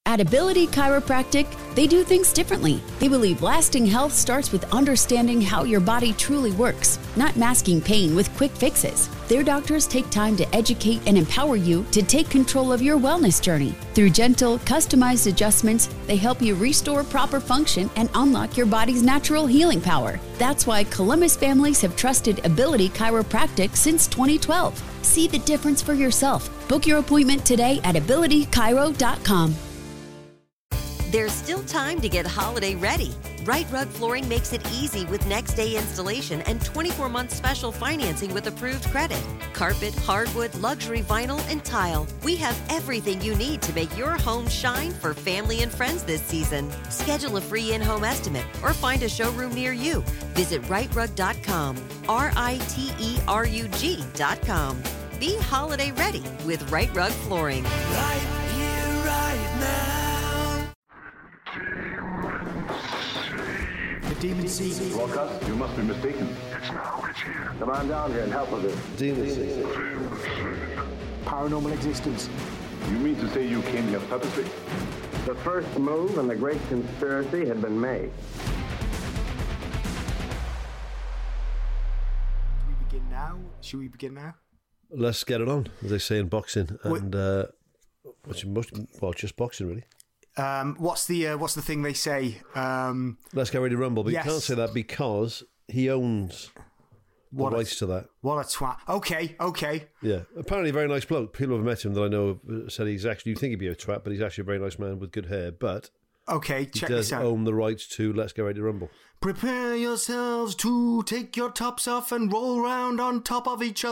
At Ability Chiropractic, they do things differently. They believe lasting health starts with understanding how your body truly works, not masking pain with quick fixes. Their doctors take time to educate and empower you to take control of your wellness journey. Through gentle, customized adjustments, they help you restore proper function and unlock your body's natural healing power. That's why Columbus families have trusted Ability Chiropractic since 2012. See the difference for yourself. Book your appointment today at abilitychiro.com. There's still time to get holiday ready. Right Rug Flooring makes it easy with next day installation and 24-month special financing with approved credit. Carpet, hardwood, luxury vinyl, and tile. We have everything you need to make your home shine for family and friends this season. Schedule a free in-home estimate or find a showroom near you. Visit rightrug.com, RITERUG.com. Be holiday ready with Right Rug Flooring. Right here, right now. The Demon Seed. Broadcast, you must be mistaken. It's now, it's here. Come on down here and help with this. Demon Seed. Paranormal existence. You mean to say you came here purposely? The first move in the great conspiracy had been made. Should we begin now? Let's get it on, as they say in boxing. And just boxing, really. What's the thing they say? Let's get ready to rumble. But yes. You can't say that because he owns the rights to that. What a twat. Okay. Yeah. Apparently a very nice bloke. People who have met him that I know have said he's actually, you think he'd be a twat, but he's actually a very nice man with good hair. But okay, check this out. He does own the rights to Let's Get Ready to Rumble. Prepare yourselves to take your tops off and roll around on top of each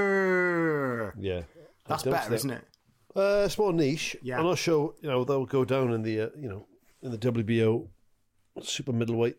other. Yeah. That's better, isn't it? It's more niche. Yeah. I'm not sure, they'll go down in the, in the WBO super middleweight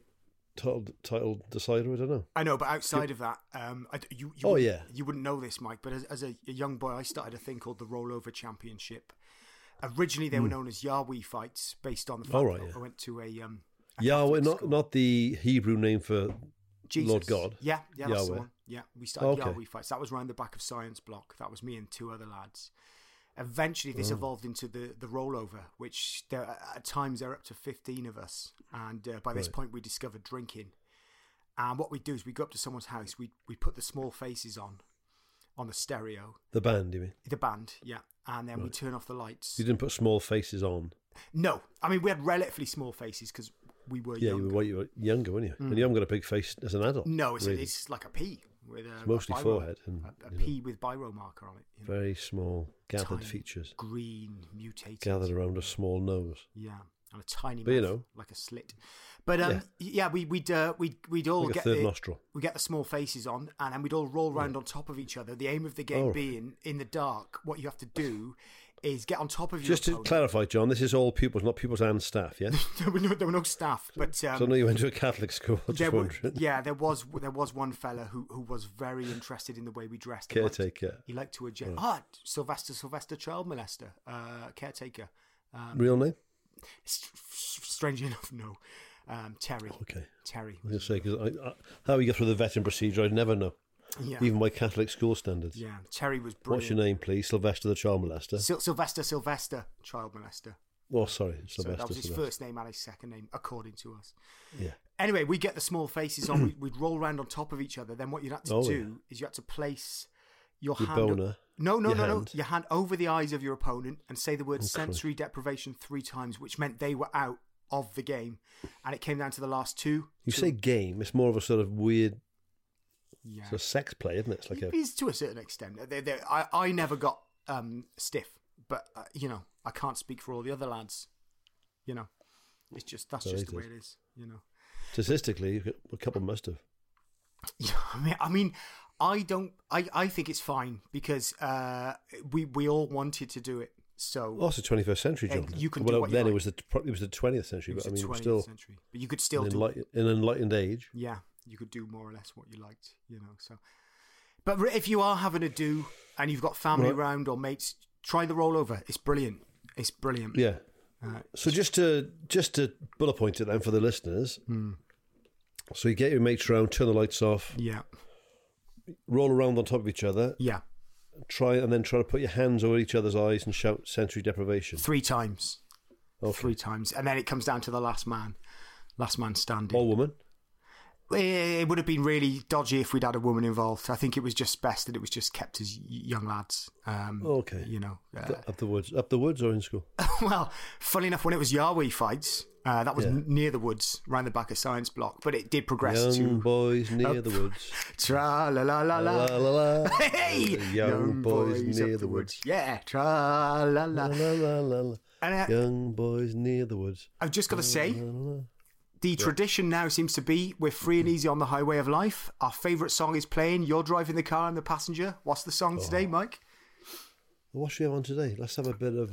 title decider. I don't know. I know, but outside of that, you wouldn't know this, Mike, but as a young boy, I started a thing called the Rollover Championship. Originally, they were known as Yahweh fights, based on the fact that I went to a Yahweh, not the Hebrew name for Jesus. Lord God. Yeah, that's Yahweh. the one. Yeah, we started Yahweh fights. That was around the back of Science Block. That was me and two other lads. Eventually, this evolved into the rollover, which at times there are up to 15 of us. And by this point, we discovered drinking. And what we do is we go up to someone's house, we put the Small Faces on the stereo. The band, you mean? The band, yeah. And then we turn off the lights. You didn't put Small Faces on? No. I mean, we had relatively small faces because we were younger. You were younger, weren't you? And you haven't got a big face as an adult. No, it's like a P. With it's mostly forehead. And, a P with biro marker on it. Very small, gathered tiny, features. Green, mutated. Gathered around a small nose. Yeah, and a tiny mouth, like a slit. But we'd all like get a third nostril. We get the Small Faces on, and then we'd all roll around on top of each other. The aim of the game being, in the dark, what you have to do is get on top of your Just to clarify, John, this is all pupils, not pupils and staff, yeah? there were no staff, but... so I know you went to a Catholic school, there was one fella who was very interested in the way we dressed. Caretaker. He liked to adjust. Sylvester Child Molester, Caretaker. Real name? Strangely enough, no. Terry. Okay. Terry. I was going to say, because how we get through the vetting procedure, I'd never know. Yeah. Even by Catholic school standards. Yeah, Terry was brilliant. What's your name, please? Sylvester the Child Molester? Sylvester Child Molester. Oh, sorry. Sylvester. So that was his first name and his second name, according to us. Yeah. Anyway, we get the Small Faces on. We'd roll around on top of each other. Then what you had to do is you had to place your hand... boner. No. Your hand over the eyes of your opponent and say the word sensory deprivation 3 times, which meant they were out of the game. And it came down to the last two. You say game, it's more of a sort of weird... Yeah. It's a sex play, isn't it? It's like it's to a certain extent. I never got stiff, but I can't speak for all the other lads. It's just that's just the way it is. Statistically, a couple must have. Yeah, I mean, I don't. I think it's fine because we all wanted to do it. So also 21st century, John. You can do what you like. It was the 20th century, but I mean, still century. But you could still do an enlightened age. Yeah. You could do more or less what you liked, So, but if you are having a do and you've got family around or mates, try the rollover. It's brilliant. Yeah. So just to bullet point it then for the listeners. So you get your mates around, turn the lights off. Yeah. Roll around on top of each other. Yeah. Try to put your hands over each other's eyes and shout sensory deprivation 3 times. 3 times, and then it comes down to the last man standing. All woman. It would have been really dodgy if we'd had a woman involved. I think it was just best that it was just kept as young lads. Okay. You know. Up the woods or in school? Well, funny enough, when it was Yahweh fights, that was near the woods, around the back of Science Block, but it did progress to... Young boys near the woods. Tra-la-la-la-la. La, la, la. Hey! Young boys near the woods. Yeah, tra-la-la. La, la, la, la. And, young boys near the woods. I've just got to say... The tradition now seems to be we're free and easy on the highway of life. Our favourite song is playing. You're driving the car and the passenger. What's the song today, Mike? What should we have on today? Let's have a bit of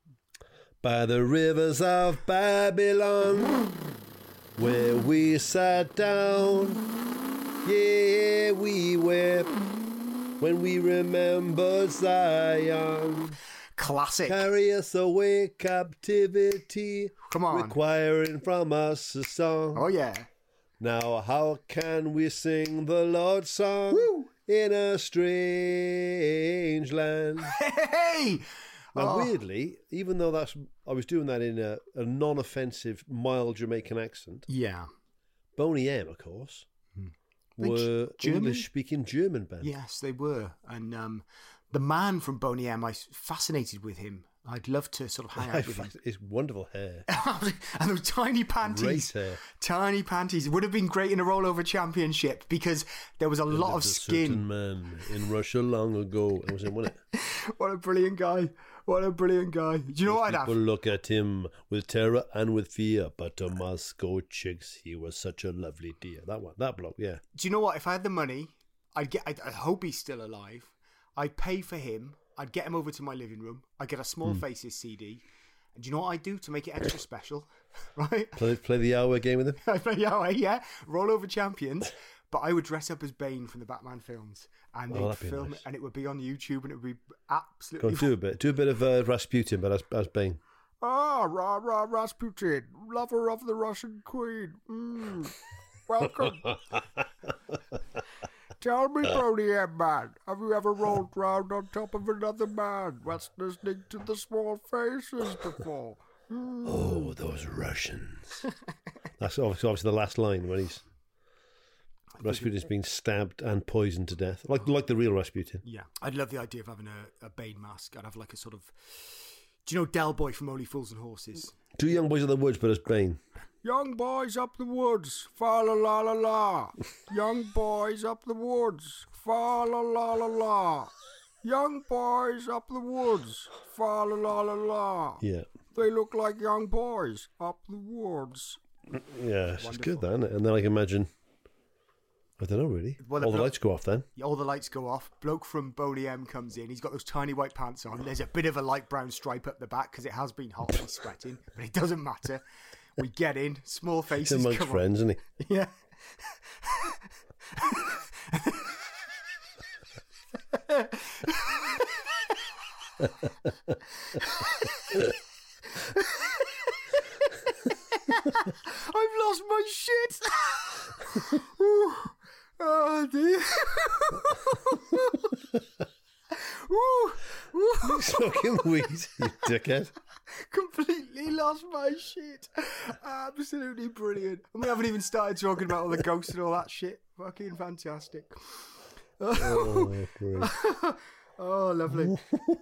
By the Rivers of Babylon, where we sat down. Yeah, we wept when we remembered Zion. Classic. Carry us away, captivity. Come on. Requiring from us a song. Oh, yeah. Now, how can we sing the Lord's song in a strange land? Hey! Now, weirdly, even though I was doing that in a non-offensive, mild Jamaican accent. Yeah. Boney M, of course, were English-speaking German band. Yes, they were. And the man from Boney M, I was fascinated with him. I'd love to sort of hang out with him. His wonderful hair. And those tiny panties. Great hair. Tiny panties. It would have been great in a rollover championship because there was a lot of skin. A certain man in Russia long ago. It was him, wasn't it? What a brilliant guy. What a brilliant guy. Do you know what I'd have? People look at him with terror and with fear, but to Moscow chicks, he was such a lovely dear. That bloke, yeah. Do you know what? If I had the money, I hope he's still alive. I'd pay for him. I'd get him over to my living room. I'd get a Small Faces CD. And do you know what I'd do to make it extra special? Right? Play the Yahweh game with him? I'd play Yahweh, yeah. Rollover champions. But I would dress up as Bane from the Batman films. And they'd film it, and it would be on YouTube, and it would be absolutely... Go on, do a bit of Rasputin, but as Bane. Ah, rah, Rasputin, lover of the Russian queen. Welcome. Tell me, Boney M, man, have you ever rolled round on top of another man whilst listening to the Small Faces before? Oh, those Russians. That's obviously the last line when Rasputin's been stabbed and poisoned to death, like the real Rasputin. Yeah, I'd love the idea of having a Bane mask. I'd have like a sort of... Do you know Del Boy from Only Fools and Horses? 2 young boys of the woods, but as Bane. Young boys up the woods, fa la la la la. Young boys up the woods, fa la la la la. Young boys up the woods, fa la la la la. Yeah. They look like young boys up the woods. Yeah, it's good, that, isn't it? And then I can imagine... I don't know, really. Well, all the lights go off then. Yeah, all the lights go off. Bloke from Boney M comes in. He's got those tiny white pants on. There's a bit of a light brown stripe up the back because it has been hot and he's sweating, but it doesn't matter. We get in, Small Faces. He's amongst friends, isn't he? Yeah. I've lost my shit. Oh dear. Smoking weed, you dickhead. Completely lost my shit. Absolutely brilliant. And we haven't even started talking about all the ghosts and all that shit. Fucking fantastic. Oh, great. Oh, lovely.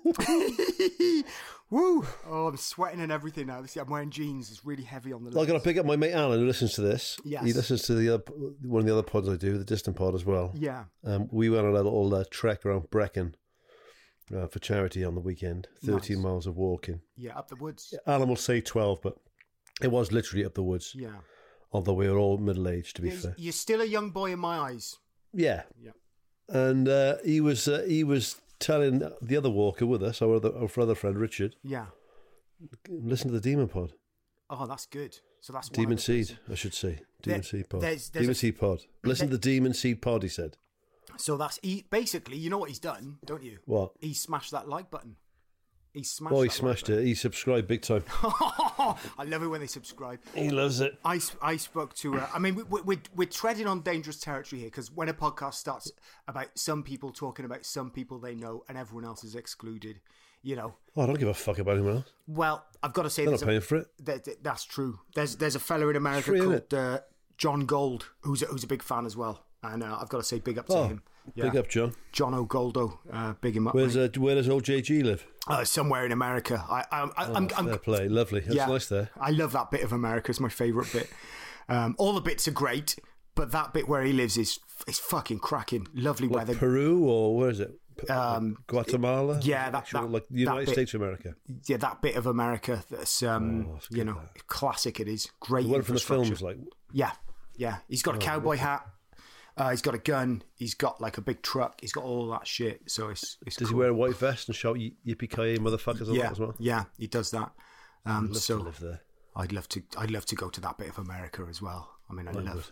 Woo! Oh, I'm sweating and everything now. I'm wearing jeans. It's really heavy on the legs. I've got to pick up my mate Alan, who listens to this. Yes. He listens to one of the other pods I do, the Distant Pod as well. Yeah. We went on a little trek around Brecon for charity on the weekend. 13 miles of walking. Yeah, up the woods. Alan will say 12, but it was literally up the woods. Yeah. Although we were all middle-aged, to be fair. You're still a young boy in my eyes. Yeah. Yeah. And he was telling the other walker with us, our other friend Richard. Yeah. Listen to the Demon Pod. Oh, that's good. So that's Demon Seed, I should say. Demon Seed Pod. There's Demon Seed Pod. Listen to the Demon Seed Pod, he said. So that's basically, you know what he's done, don't you? What? He smashed that like button. He smashed. Oh, he smashed it. He subscribed big time. I love it when they subscribe. He loves it. I spoke to. I mean, we're treading on dangerous territory here because when a podcast starts about some people talking about some people they know and everyone else is excluded, you know. Oh, I don't give a fuck about anyone else. Well, I've got to say, They're not paying for it. That's true. There's a fella in America Free, called John Gold, who's a big fan as well, and I've got to say, big up to him. Big up, John. John O'Goldo, big him up. Where does old JG live? Somewhere in America. I'm fair play, lovely. That's nice there. I love that bit of America. It's my favourite bit. All the bits are great, but that bit where he lives is fucking cracking. Lovely weather. Peru or where is it? Guatemala? Yeah, like the United States of America. Yeah, that bit of America that's classic. It is great. The one from the films, like yeah. He's got a cowboy hat. He's got a gun. He's got like a big truck. He's got all that shit. So it's does cool. he wear a white vest and shout "Yippee-ki-yay, motherfuckers" a lot as well? Yeah, he does that. I'd love to live there. I'd love to go to that bit of America as well. I mean, I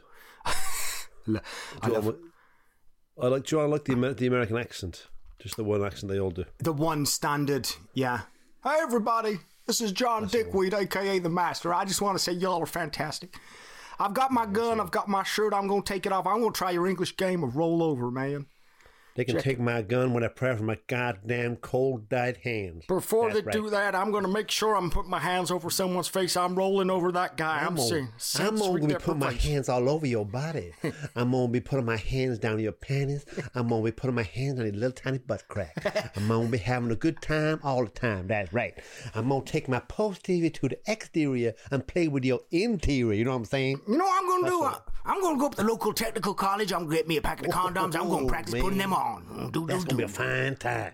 like the American accent. Just the one accent they all do. The one standard, yeah. Hey, everybody. This is John Dickweed, a.k.a. The Master. I just want to say y'all are fantastic. I've got my gun. I've got my shirt. I'm going to take it off. I'm going to try your English game of roll over, man. They can take my gun when I pray from my goddamn cold, dead hands. Before they do that, I'm going to make sure I'm putting my hands over someone's face. I'm rolling over that guy. I'm going to be putting my hands all over your body. I'm going to be putting my hands down your panties. I'm going to be putting my hands on your little tiny butt crack. I'm going to be having a good time all the time. That's right. I'm going to take my posterior to the exterior and play with your interior. You know what I'm saying? You know what I'm going to do? I'm going to go up to the local technical college. I'm going to get me a packet of condoms. I'm going to practice putting them on. That's going to be a fine time.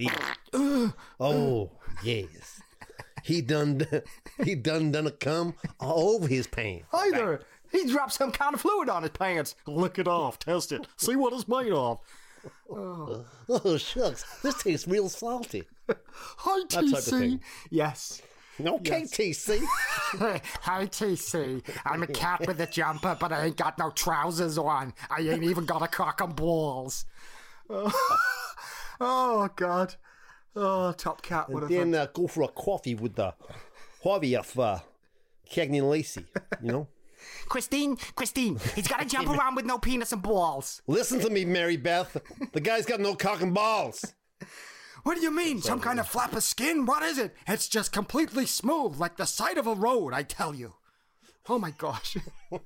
Oh, yes. He done a cum all over his pants. Hi there. He dropped some kind of fluid on his pants. Lick it off. Test it. See what it's made of. Oh, shucks. This tastes real salty. Hi, TC. Yes. Okay, yes. TC. Hi, TC. I'm a cat with a jumper, but I ain't got no trousers on. I ain't even got a cock and balls. Oh, God. Oh, Top Cat. And then go for a coffee with the hobby of Cagney and Lacey, you know? Christine, he's got to jump around with no penis and balls. Listen to me, Mary Beth. The guy's got no cock and balls. What do you mean? Some kind of flap of skin? What is it? It's just completely smooth, like the side of a road, I tell you. Oh, my gosh.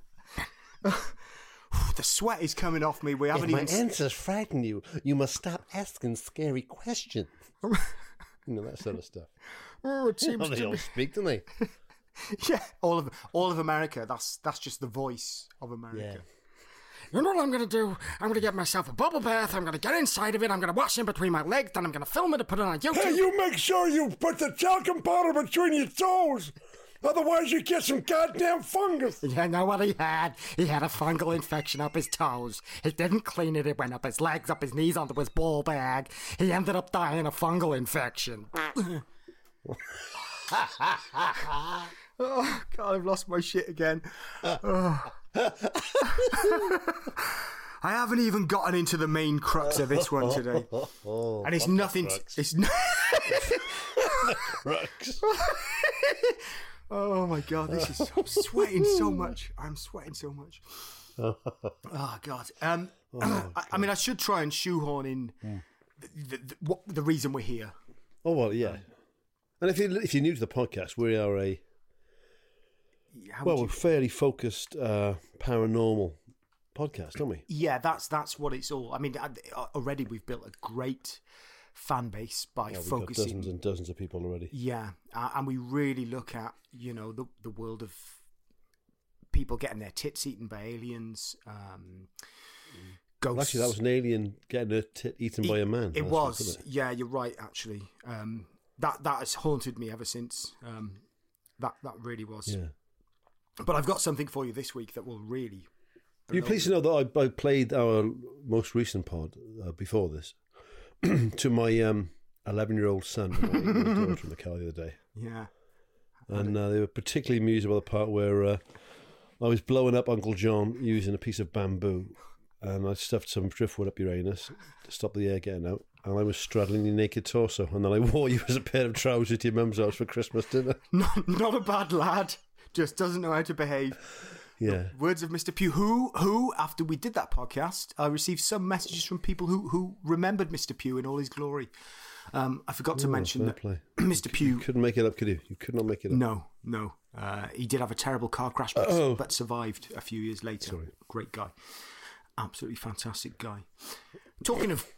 The sweat is coming off me. We haven't if my answers frighten you, you must stop asking scary questions. You know, that sort of stuff. Oh, it seems they all speak, don't they? Yeah, all of America. That's just the voice of America. Yeah. You know what I'm going to do? I'm going to get myself a bubble bath. I'm going to get inside of it. I'm going to wash in between my legs. Then I'm going to film it and put it on YouTube. Hey, you make sure you put the talcum powder between your toes. Otherwise, you get some goddamn fungus. You know what he had? He had a fungal infection up his toes. He didn't clean it. It went up his legs, up his knees, onto his ball bag. He ended up dying of fungal infection. Oh, God, I've lost my shit again. Oh. I haven't even gotten into the main crux of this one today. And it's nothing... It's crux. Oh, my God, this is... I'm sweating so much. Oh, God. I mean, I should try and shoehorn in the reason we're here. Oh, well, yeah. And if you're new to the podcast, we are we're fairly focused paranormal podcast, don't we? Yeah, that's what it's all. I mean, already we've built a great fan base by focusing. We've got dozens and dozens of people already. Yeah, and we really look at, you know, the world of people getting their tits eaten by aliens. Ghosts. Actually, that was an alien getting her tit eaten by a man. It was. Yeah, you're right. Actually, that has haunted me ever since. That really was. Yeah. But I've got something for you this week that will really... You're pleased to know that I played our most recent pod before this to my 11-year-old son and my 8-year-old daughter in the car the other day. Yeah. And they were particularly amused about the part where I was blowing up Uncle John using a piece of bamboo, and I stuffed some driftwood up your anus to stop the air getting out, and I was straddling your naked torso, and then I wore you as a pair of trousers to your mum's house for Christmas dinner. Not a bad lad. Just doesn't know how to behave. Yeah. Words of Mr. Pugh, who after we did that podcast, I received some messages from people who remembered Mr. Pugh in all his glory. I forgot to mention that play. Mr. Pugh... You couldn't make it up, could you? You could not make it up. No. He did have a terrible car crash, but survived a few years later. Sorry. Great guy. Absolutely fantastic guy. Talking of...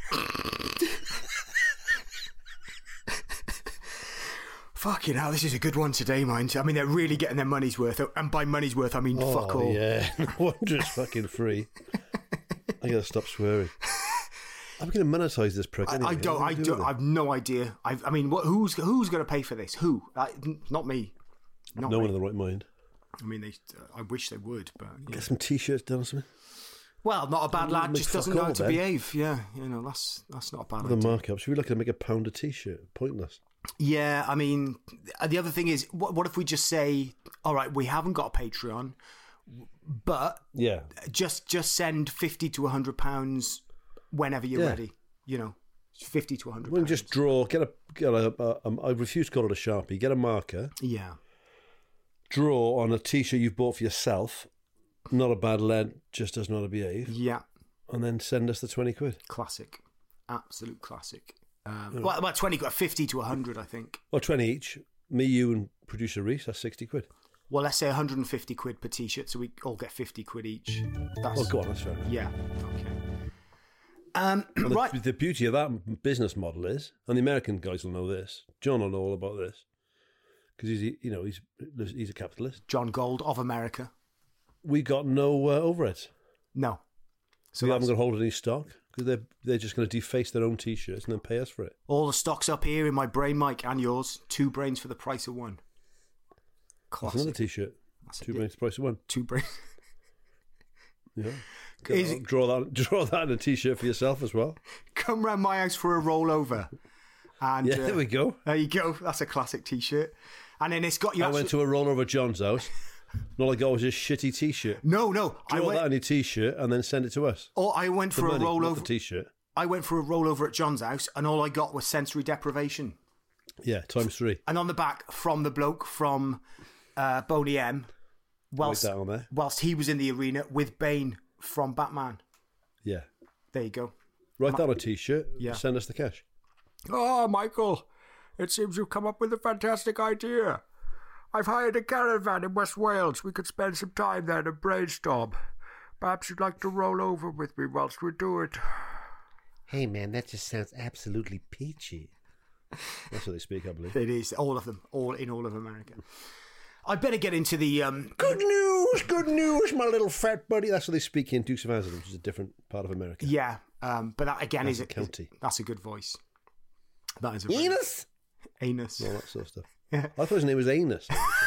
Fucking hell, this is a good one today, mind. I mean, they're really getting their money's worth. And by money's worth, I mean fuck all. Yeah, no wonder it's fucking free. I gotta stop swearing. I'm going to monetize this prick. Anyway. I've no idea. I mean, who's going to pay for this? Who? Not me. No one in the right mind. I mean, I wish they would, but yeah. Get some t-shirts done or something. Well, not a bad lad, just doesn't know how to behave. Yeah, that's not a bad idea. The markups. We're looking to make £1 a t-shirt. Pointless. Yeah, I mean, the other thing is, what if we just say, all right, we haven't got a Patreon, but just send £50 to £100 whenever you're ready. 50 to £100. Well, just draw. Get a. I refuse to call it a Sharpie. Get a marker. Yeah. Draw on a t-shirt you've bought for yourself. Not a bad lad, just doesn't know how to behave. Yeah. And then send us the £20. Classic. Absolute classic. Well, about 20, 50 to 100, I think. Or 20 each. Me, you, and producer Reese, that's £60. Well, let's say 150 quid per t-shirt, so we all get 50 quid each. Go on, that's fair enough. Yeah, okay. Right. The beauty of that business model is, and the American guys will know this, John will know all about this, because he's a capitalist. John Gold of America. We got no overheads. No. So we haven't got hold of any stock, because they're just going to deface their own t-shirts and then pay us for it. All the stock's up here in my brain, Mike, and yours. 2 brains for the price of 1. Classic. That's another t-shirt. 2 brains for the price of 1. 2 brains. Yeah. Draw that in a t-shirt for yourself as well. Come round my house for a rollover. And there we go. There you go. That's a classic t-shirt. And then it's got you. I went to a rollover at John's house. Not like I was a shitty t-shirt. No. Draw that on your t-shirt and then send it to us. Or I went for a rollover. Not the t-shirt. I went for a rollover at John's house, and all I got was sensory deprivation. Yeah, times 3. And on the back, from the bloke from Boney M, whilst he was in the arena with Bane from Batman. Yeah. There you go. Write that on a t-shirt. Yeah. Send us the cash. Oh, Michael, it seems you've come up with a fantastic idea. I've hired a caravan in West Wales. We could spend some time there and brainstorm. Perhaps you'd like to roll over with me whilst we do it. Hey, man, that just sounds absolutely peachy. That's what they speak, I believe. It is. All of them. All of America. I better get into the... Good news, my little fat buddy. That's what they speak in Dukes of Hazzard, which is a different part of America. Yeah, but that, again, is a county. That's a good voice. That is a Anus? Anus. All that sort of stuff. Yeah. I thought his name was Anus.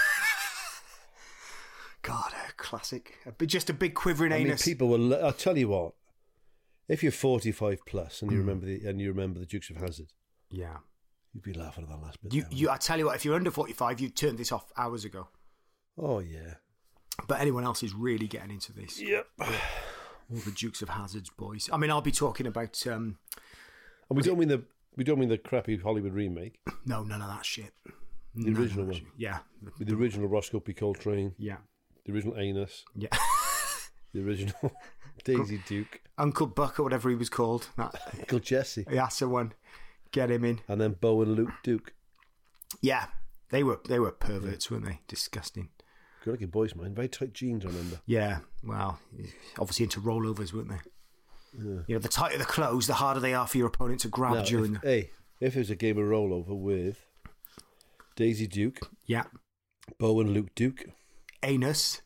God, classic. Just a big quivering anus. People will... I'll tell you what. If you're 45 plus and you remember the Dukes of Hazzard... Yeah. You'd be laughing at that last bit. I tell you what, if you're under 45, you'd turn this off hours ago. Oh, yeah. But anyone else is really getting into this. Yep. All the Dukes of Hazzard's boys. I mean, I'll be talking about... and we don't mean the crappy Hollywood remake. No, none of that shit. The original one. Yeah. With the original Roscoe P. Coltrane. Yeah. The original Anus. Yeah. The original Daisy Duke. Uncle Buck or whatever he was called. Uncle Jesse. Yeah, that's the one. Get him in. And then Bo and Luke Duke. Yeah. They were perverts, weren't they? Disgusting. Good looking boys, man. Very tight jeans, I remember. Yeah. Well, obviously into rollovers, weren't they? Yeah. The tighter the clothes, the harder they are for your opponent to grab during if it was a game of rollover with Daisy Duke. Yeah. Bo and Luke Duke. Anus.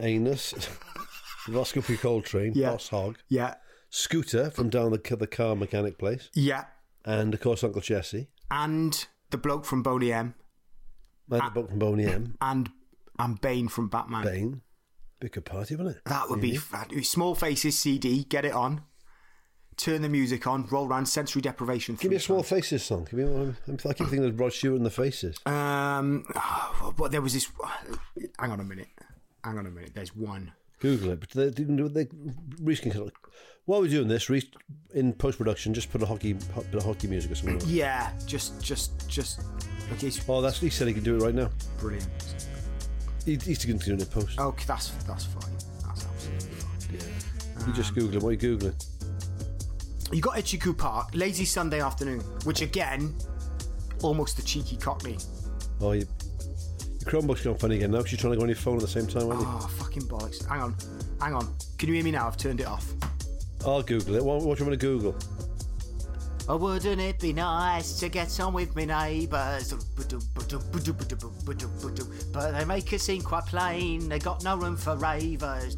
Roscoe P. Coltrane. Yeah. Boss Hogg. Yeah. Scooter from down the car mechanic place. Yeah. And, of course, Uncle Jesse. And the bloke from Boney M. And Bane from Batman. Bane. Big good party, wasn't it? That would be fat. Small Faces CD, get it on. Turn the music on, roll around, sensory deprivation. Give me a Small Faces song. Give me one. I keep thinking of Rod Stewart and the Faces. But there was this... Hang on a minute. There's one. Google it. But Reece can... While we're doing this, Reece, in post-production, just put a bit of hockey music or something. Yeah, just... Okay. Oh, he said he can do it right now. Brilliant. He's going to do it in post. Okay, that's fine. That's absolutely fine. Yeah. You just Google it. What are you Googling? You got Itchy Park, Lazy Sunday Afternoon, which again, almost a cheeky Cockney. Oh, your Chromebook's gone funny again now because you're trying to go on your phone at the same time, aren't you? Oh, fucking bollocks. Hang on. Can you hear me now? I've turned it off. I'll Google it. What do you want to Google? Oh, wouldn't it be nice to get on with me neighbours? But they make it seem quite plain. They got no room for ravers.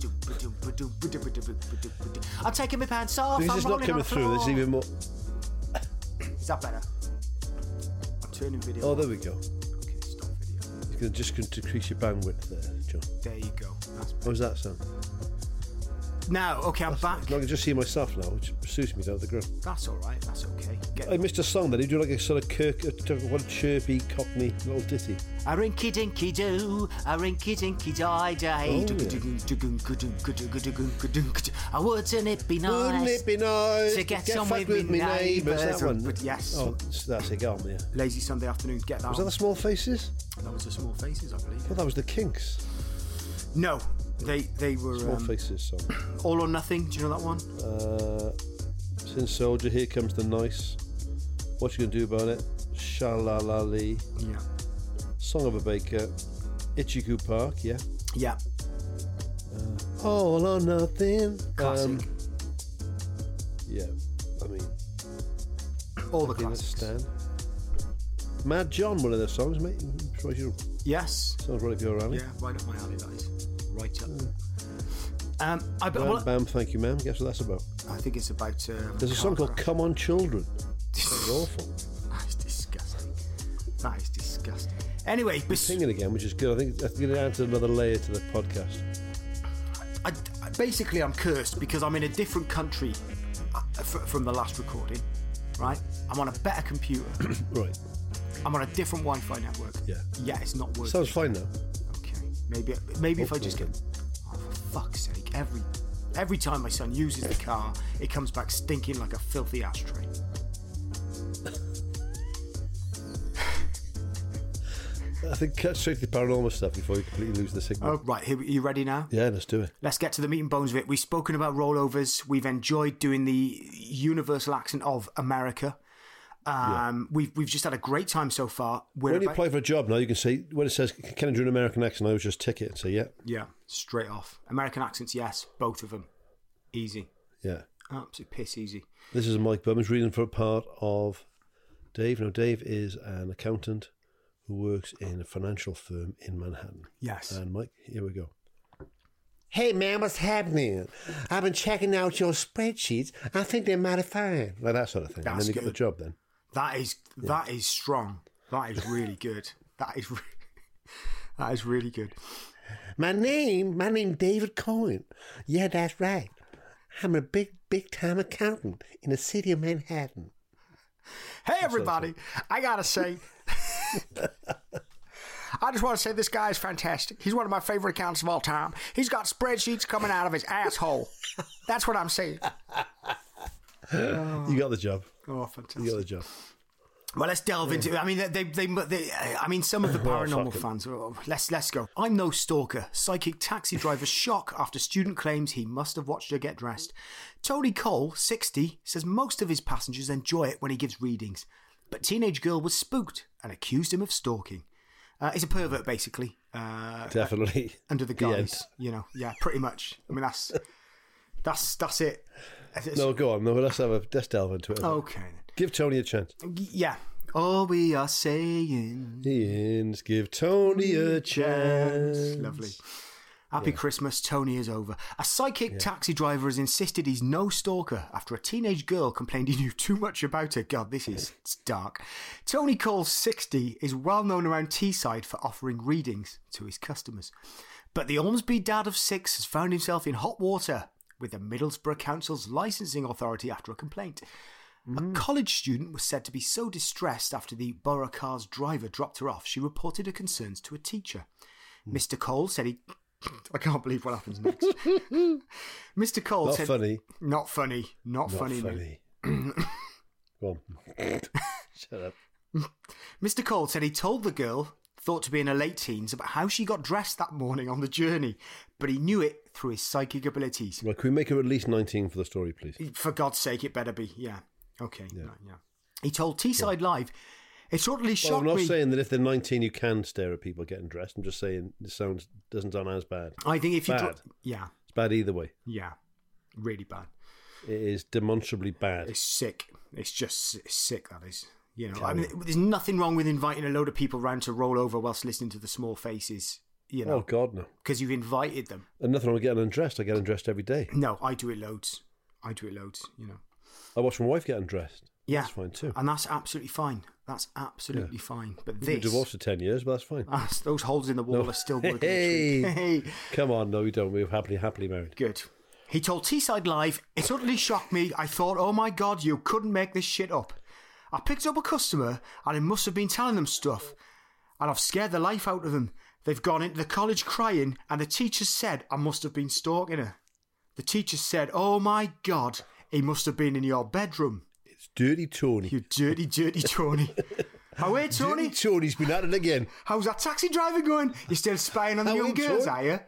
I'm taking my pants off. This is not coming through. There's even more. Is that better? I'm turning video. Oh, there we go. Okay, stop video. You're just going to decrease your bandwidth there, John. There you go. That's better. How does that sound? Now, okay, I'm back. I can just see myself now, which suits me down at the ground. That's all right. That's okay. I missed a song then. You do like a sort of one chirpy Cockney little ditty. A rinky dinky doo, a rinky dinky die day. Wouldn't it be nice? Wouldn't it be nice to get on with me neighbours? That one. But yes. Oh, that's it. Go on, yeah. Lazy Sunday Afternoon. Get that. Was that the Small Faces? That was the Small Faces, I believe. Well, that was the Kinks. No, they were Small Faces song. All or Nothing. Do you know that one? Sin Soldier, Here Comes the Nice. What you gonna do about it? Sha-la-la-lee. Yeah. Song of a Baker. Itchy Park, yeah. Yeah. All or Nothing. Classic. Yeah, I mean, all the classics. Mad John, one of their songs, mate. I'm sure you. Yes. Sounds right up your alley. Yeah, right up my alley, that is. Right up. Bam, thank you, ma'am. Guess what that's about? I think it's about... There's a song called Come On Children. That's awful. That is disgusting. That is disgusting. Anyway... Singing again, which is good. I think that's going to add another layer to the podcast. Basically, I'm cursed because I'm in a different country from the last recording, right? I'm on a better computer. Right. I'm on a different Wi-Fi network. Yeah. Yeah, it's not working. Sounds fine now. Okay. Maybe if I just get... Oh, for fuck's sake. Every time my son uses the car, it comes back stinking like a filthy ashtray. I think cut straight to the paranormal stuff before you completely lose the signal. Oh, right. Are you ready now? Yeah, let's do it. Let's get to the meat and bones of it. We've spoken about rollovers. We've enjoyed doing the universal accent of America. We've just had a great time so far. When you apply for a job now, you can say, when it says, can I do an American accent, I would just tick it and say, yeah. Yeah, straight off. American accents, yes, both of them. Easy. Yeah. Absolute piss easy. This is Mike Bummins reading for a part of Dave. Now, Dave is an accountant who works in a financial firm in Manhattan. Yes. And Mike, here we go. Hey, man, what's happening? I've been checking out your spreadsheets. I think they're mighty fine. Like that sort of thing. That's and then you good. get the job then. That is strong. That is really good. That is really good. My name David Cohen. Yeah, that's right. I'm a big time accountant in the city of Manhattan. Hey, everybody. I got to say, I just want to say this guy is fantastic. He's one of my favorite accountants of all time. He's got spreadsheets coming out of his asshole. That's what I'm saying. You got the job. Oh, fantastic. You got the job. Well, let's delve into it. I mean, I mean, some of the paranormal fans. Let's go. I'm no stalker. Psychic taxi driver shock after student claims he must have watched her get dressed. Tony Cole, 60, says most of his passengers enjoy it when he gives readings, but teenage girl was spooked and accused him of stalking. He's a pervert, basically. Definitely. Under the guise, yeah, pretty much. I mean, that's it. No, go on. No, let's delve into it. Okay. Give Tony a chance. Yeah. All we are saying is give Tony a chance. Lovely. Happy Christmas, Tony is over. A psychic taxi driver has insisted he's no stalker after a teenage girl complained he knew too much about her. God, it's dark. Tony Cole, 60, is well known around Teesside for offering readings to his customers. But the Ormsby dad of 6 has found himself in hot water with the Middlesbrough Council's licensing authority after a complaint. A college student was said to be so distressed after the borough car's driver dropped her off, she reported her concerns to a teacher. Mr. Cole said he... I can't believe what happens next. Mr. Cole Not said... funny. Not funny. Not funny. Go on. Shut up. Mr. Cole said he told the girl thought to be in her late teens, about how she got dressed that morning on the journey, but he knew it through his psychic abilities. Well, can we make her at least 19 for the story, please? For God's sake, it better be. Yeah. Okay. Yeah. Right, He told Teesside Live, "It totally shocked me." I'm not saying that if they're 19 you can stare at people getting dressed. I'm just saying it doesn't sound as bad. I think if you... It's bad either way. Yeah. Really bad. It is demonstrably bad. It's sick. It's just sick, that is. You know, I mean, there's nothing wrong with inviting a load of people round to roll over whilst listening to the Small Faces, you know. Oh, God, no. Because you've invited them. And nothing wrong with getting undressed. I get undressed every day. No, I do it loads, you know. I watch my wife get undressed. Yeah. That's fine, too. And that's absolutely fine. That's absolutely fine. But this... We've been divorced for 10 years, but that's fine. Those holes in the wall are still working. Hey! Come on, no, we don't. We're happily married. Good. He told Teesside Live, "It utterly shocked me. I thought, oh my God, you couldn't make this shit up. I picked up a customer and I must have been telling them stuff. And I've scared the life out of them. They've gone into the college crying and the teacher said I must have been stalking her. The teacher said, oh my God, he must have been in your bedroom." It's Dirty Tony. You dirty Tony. Oh, hey, Tony. Dirty Tony's been at it again. How's that taxi driver going? You're still spying on the young girls, are you?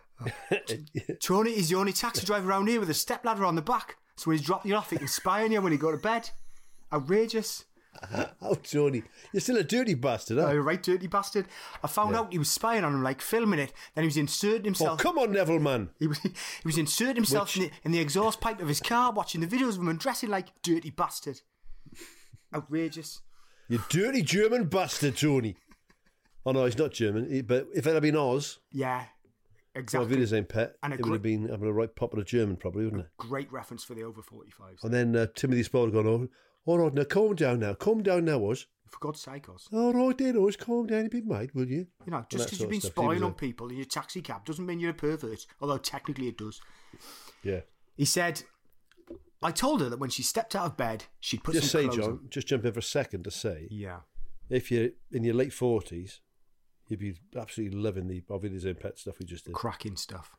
Tony is the only taxi driver around here with a stepladder on the back. So when he's dropped you off, he can spy on you when you go to bed. Outrageous. Oh, Tony, you're still a dirty bastard, huh? You're right, dirty bastard. I found out he was spying on him, like filming it. Then he was inserting himself. Oh, come on, Neville, man. He was inserting himself in the exhaust pipe of his car, watching the videos of him and dressing like dirty bastard. Outrageous. You dirty German bastard, Tony. Oh no, he's not German. But if it had been Oz, yeah, exactly. Well, Wiedersehen Pet, it would have been having a right popular German, probably, wouldn't it? Great reference for the over 45s. And then Timothy Spall had gone, all right, now calm down now, Oz. For God's sake, Oz. All right then, Oz, calm down a bit, mate, will you? You know, just because you've been spying on people in your taxi cab doesn't mean you're a pervert, although technically it does. Yeah. He said, I told her that when she stepped out of bed, she'd put some clothes on. John, just jump in for a second to say, yeah, if you're in your late 40s, you'd be absolutely loving the Wiedersehen Pet stuff we just did. Cracking stuff,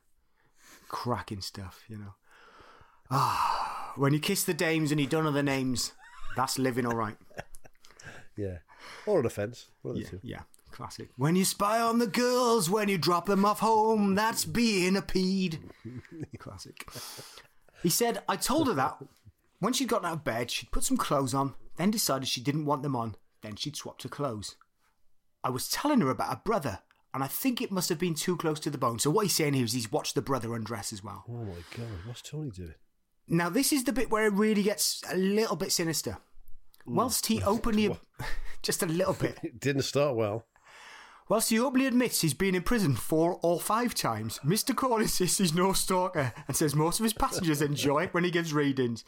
you know. Ah, when you kiss the dames and you don't know the names, that's living all right. Yeah. Or an offence. One of the two. Yeah, classic. When you spy on the girls, when you drop them off home, that's being a peed. Classic. He said, I told her that when she'd gotten out of bed, she'd put some clothes on, then decided she didn't want them on, then she'd swapped her clothes. I was telling her about her brother, and I think it must have been too close to the bone. So what he's saying here is he's watched the brother undress as well. Oh my God, what's Tony doing? Now, this is the bit where it really gets a little bit sinister. Whilst he openly... just a little bit. It didn't start well. Whilst he openly admits he's been in prison 4 or 5 times, Mr. Cole insists he's no stalker and says most of his passengers enjoy it when he gives readings.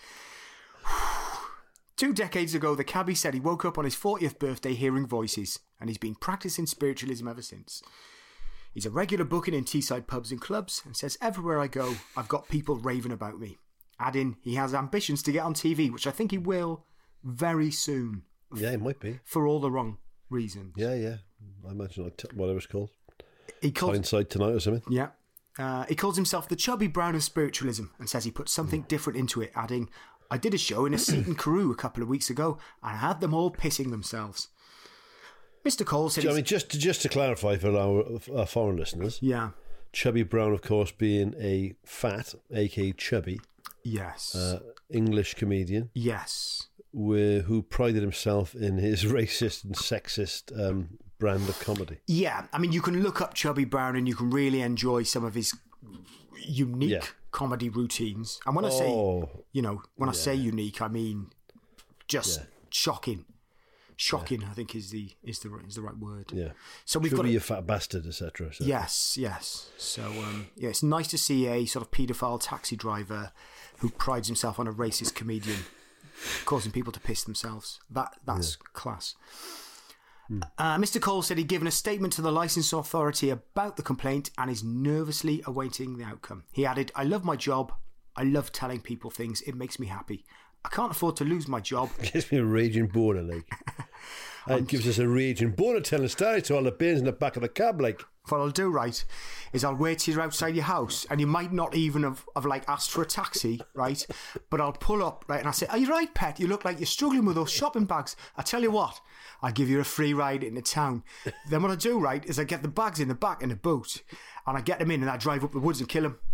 2 decades ago, the cabbie said he woke up on his 40th birthday hearing voices, and he's been practicing spiritualism ever since. He's a regular booking in Teesside pubs and clubs and says everywhere I go, I've got people raving about me. Adding, he has ambitions to get on TV, which I think he will very soon. Yeah, it might be. For all the wrong reasons. Yeah. I imagine whatever it's called. Hindsight Tonight or something. Yeah. He calls himself the Chubby Brown of spiritualism and says he put something different into it, adding, I did a show in a seat in Carew a couple of weeks ago and I had them all pissing themselves. Mr. Cole said... I mean, just to clarify for our foreign listeners. Yeah. Chubby Brown, of course, being a fat, a.k.a. chubby. Yes. English comedian. Yes. Who prided himself in his racist and sexist brand of comedy. Yeah, I mean, you can look up Chubby Brown and you can really enjoy some of his unique comedy routines. And when I say, I say unique, I mean just shocking. Shocking, I think is the right word. Yeah. So we've got you fat bastard, etc. So. Yes. So it's nice to see a sort of paedophile taxi driver who prides himself on a racist comedian causing people to piss themselves. That's class. Mr. Cole said he'd given a statement to the licence authority about the complaint and is nervously awaiting the outcome. He added, I love my job. I love telling people things. It makes me happy. I can't afford to lose my job. Gives me a raging boner, like. It gives us a raging boner telling stories to all the bins in the back of the cab, like. What I'll do, right, is I'll wait till you're outside your house, and you might not even have like asked for a taxi, right? But I'll pull up, right, and I'll say, "Are you right, pet? You look like you're struggling with those shopping bags. I tell you what, I'll give you a free ride into town." Then what I do, right, is I get the bags in the back in the boot, and I get them in, and I drive up the woods and kill them.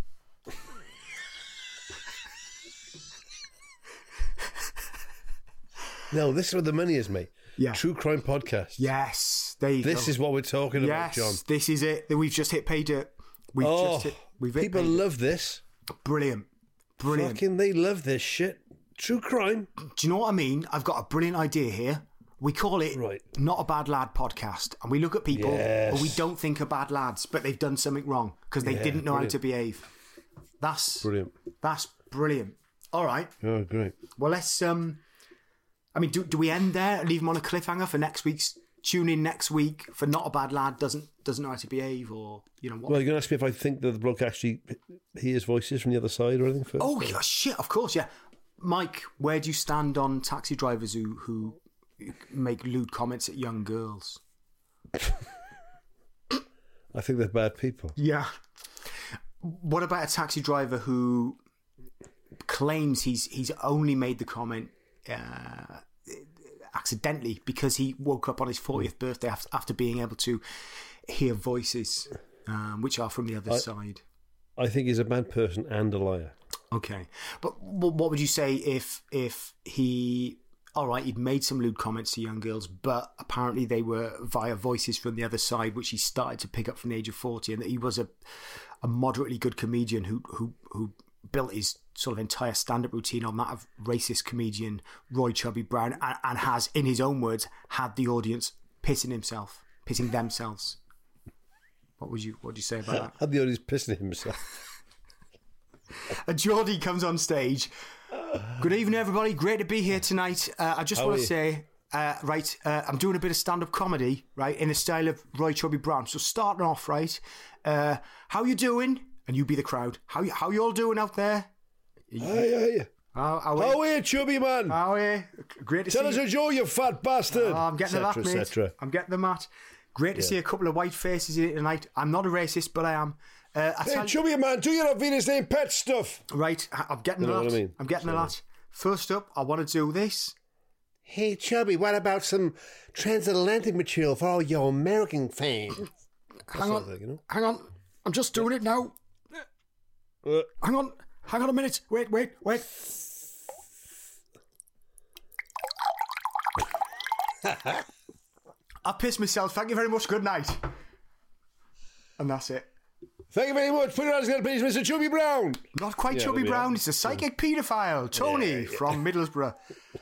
No, this is where the money is, mate. Yeah. True crime podcast. Yes, there you go. This is what we're talking about, John. Yes, this is it. We've just hit pay dirt. People love this. Brilliant. Fucking, they love this shit. True crime. Do you know what I mean? I've got a brilliant idea here. We call it Not a Bad Lad Podcast, and we look at people who we don't think are bad lads, but they've done something wrong because they didn't know how to behave. That's brilliant. That's brilliant. All right. Oh, great. Well, let's. I mean, do we end there and leave them on a cliffhanger for next week's? Tune in next week for Not a Bad Lad doesn't know how to behave, or you know what? Well, you're gonna ask me if I think that the bloke actually hears voices from the other side or anything first. Oh yeah, shit! Of course, yeah. Mike, where do you stand on taxi drivers who make lewd comments at young girls? I think they're bad people. Yeah. What about a taxi driver who claims he's only made the comment accidentally because he woke up on his 40th birthday after being able to hear voices which are from the other side? I think he's a bad person and a liar. Okay, but what would you say if he... All right, he'd made some lewd comments to young girls, but apparently they were via voices from the other side, which he started to pick up from the age of 40, and that he was a moderately good comedian who built his sort of entire stand-up routine on that of racist comedian Roy Chubby Brown, and has, in his own words, had the audience pissing themselves. What would you say about that? Had the audience pissing himself. And Geordie comes on stage. Good evening, everybody. Great to be here tonight. I just want to say, I'm doing a bit of stand-up comedy, right, in the style of Roy Chubby Brown. So starting off, right, how you doing? And you be the crowd. How you all doing out there? Hey. How are you, Chubby man? How are you? Great to see you. Tell us a joke, you fat bastard. I'm getting the mat, mate. I'm getting the mat. Great to see a couple of white faces here tonight. I'm not a racist, but I am. Hey, Chubby man, do your Venus name pet stuff. Right, I'm getting the lot. I'm getting the lot. First up, I want to do this. Hey, Chubby, what about some transatlantic material for all your American fans? Hang on. I'm just doing it now. Hang on a minute. Wait. I pissed myself. Thank you very much. Good night. And that's it. Thank you very much. Put your hands together, please, Mr. Chubby Brown. Not quite Chubby Brown. It's a psychic paedophile, Tony from Middlesbrough.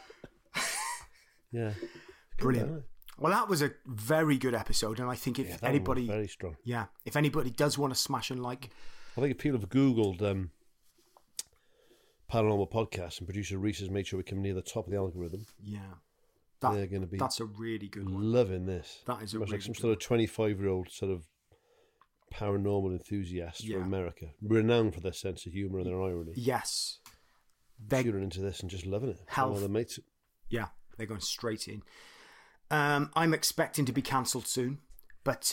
Yeah. Brilliant. Well, that was a very good episode, and I think if anybody... very strong. Yeah. If anybody does want to smash and like... I think if people have Googled Paranormal Podcast and producer Reese has made sure we come near the top of the algorithm. Yeah. They're going to be... That's a really good one. Loving this. That is a really like some sort of 25-year-old sort of paranormal enthusiast from America, renowned for their sense of humour and their irony. Yes. They're tuning into this and just loving it. Health. Their mates. Yeah, they're going straight in. I'm expecting to be cancelled soon, but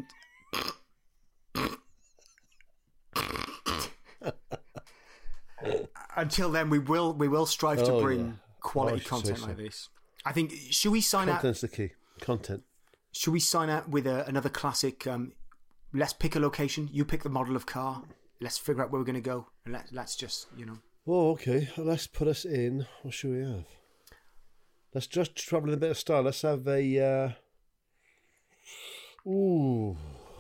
until then, we will strive to bring quality content like this. I think. Should we sign out? Content's the key. Content. Should we sign out with another classic? Let's pick a location. You pick the model of car. Let's figure out where we're going to go, and let's just Oh, okay. Let's put us in. What should we have? Let's just travel in a bit of style. Let's have a. What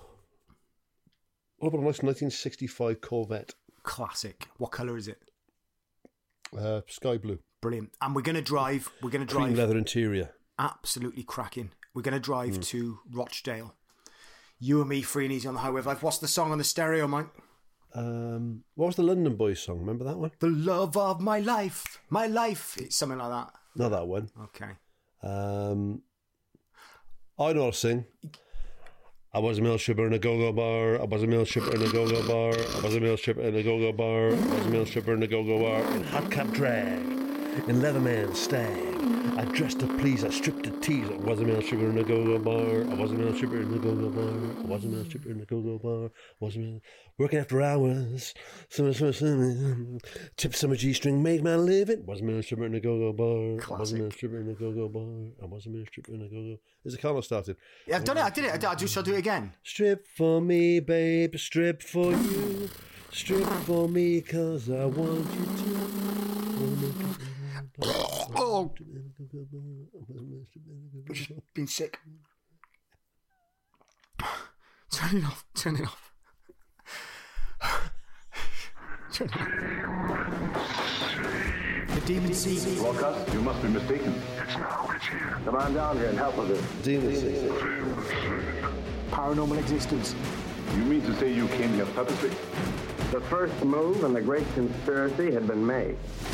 about a nice 1965 Corvette? Classic. What colour is it? Sky blue. Brilliant. And we're going to drive. Cream leather interior. Absolutely cracking. We're going to drive to Rochdale. You and me, free and easy on the highway of life. What's the song on the stereo, Mike? What was the London Boys song? Remember that one? The love of my life. My life. It's something like that. Not that one. Okay. I know how to sing. I was a mill stripper in a go-go bar. I was a mill stripper in a go-go bar. I was a mill stripper in a go-go bar. I was a mill stripper in a go-go bar. In hot cap drag. In Leatherman stag. I dressed to please, I stripped to tease. I was a male stripper in a go-go bar. I was a male stripper in a go-go bar. I was a male stripper in a go-go bar. I was a male... Working after hours. Tipped some G-string, made my living. Was a male stripper in a go-go bar. Classic. I was a male stripper in a go-go bar. I was a male stripper in a go-go... There's a Carlos started. Yeah, I've done it. I did it. Shall I do it again? Strip for me, babe. Strip for you. Strip for me, cause I want you to. Oh. I've just been sick. Turn it off. Turn it off. Turn it off. The demon sees me. Broadcast, you must be mistaken. It's now, it's here. Come on down here and help with this. Demon sees. Paranormal existence. You mean to say you came here purposely? The first move in the great conspiracy had been made.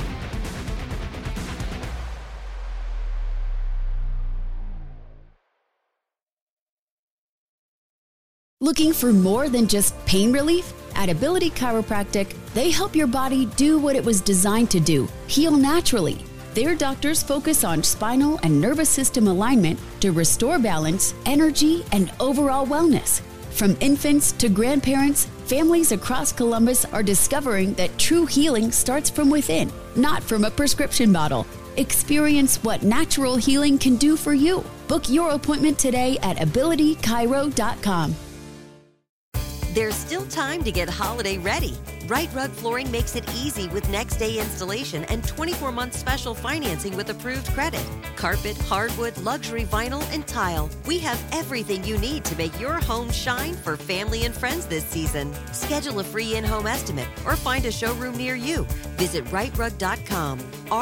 Looking for more than just pain relief? At Ability Chiropractic, they help your body do what it was designed to do, heal naturally. Their doctors focus on spinal and nervous system alignment to restore balance, energy, and overall wellness. From infants to grandparents, families across Columbus are discovering that true healing starts from within, not from a prescription bottle. Experience what natural healing can do for you. Book your appointment today at abilitychiro.com. There's still time to get holiday ready. Right Rug Flooring makes it easy with next day installation and 24-month special financing with approved credit. Carpet, hardwood, luxury vinyl, and tile. We have everything you need to make your home shine for family and friends this season. Schedule a free in-home estimate or find a showroom near you. Visit rightrug.com,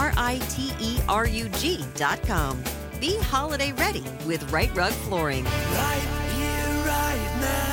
RITERUG.com. Be holiday ready with Right Rug Flooring. Right here, right now.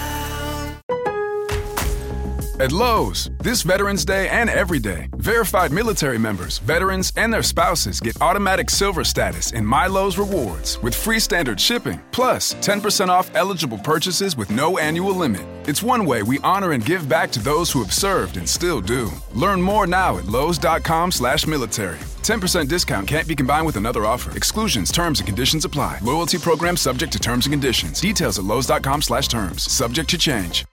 At Lowe's, this Veterans Day and every day, verified military members, veterans, and their spouses get automatic silver status in My Lowe's Rewards with free standard shipping, plus 10% off eligible purchases with no annual limit. It's one way we honor and give back to those who have served and still do. Learn more now at lowes.com/military. 10% discount can't be combined with another offer. Exclusions, terms, and conditions apply. Loyalty program subject to terms and conditions. Details at lowes.com/terms. Subject to change.